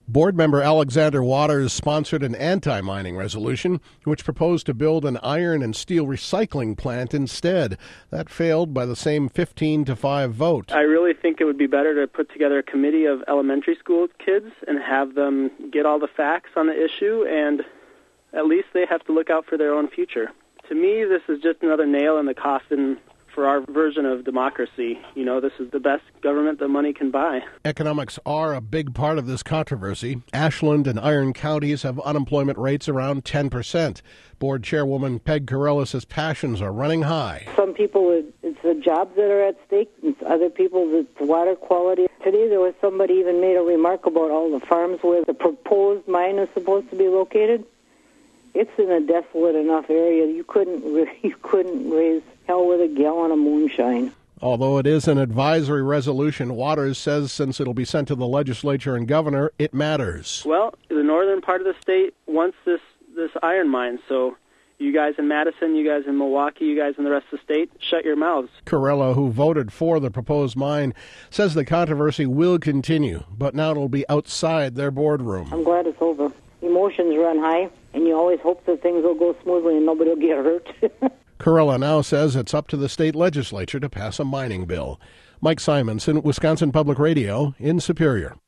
Board member Alexander Waters sponsored an anti-mining resolution which proposed to build an iron and steel recycling plant instead. That failed by the same 15-5 vote. I really think it would be better to put together a committee of elementary school kids and have them get all the facts on the issue, and at least they have to look out for their own future. To me, this is just another nail in the coffin for our version of democracy. This is the best government that money can buy. Economics are a big part of this controversy. Ashland and Iron counties have unemployment rates around 10%. Board chairwoman Peg Corella says passions are running high. Some people, it's the jobs that are at stake, and other people, it's water quality. Today there was somebody even made a remark about all the farms where the proposed mine is supposed to be located. It's in a desolate enough area. You couldn't raise hell with a gallon of moonshine. Although it is an advisory resolution, Waters says since it'll be sent to the legislature and governor, it matters. Well, the northern part of the state wants this iron mine, so you guys in Madison, you guys in Milwaukee, you guys in the rest of the state, shut your mouths. Corella, who voted for the proposed mine, says the controversy will continue, but now it'll be outside their boardroom. I'm glad it's over. Emotions run high, and you always hope that things will go smoothly and nobody will get hurt. Corella now says it's up to the state legislature to pass a mining bill. Mike Simonson, Wisconsin Public Radio in Superior.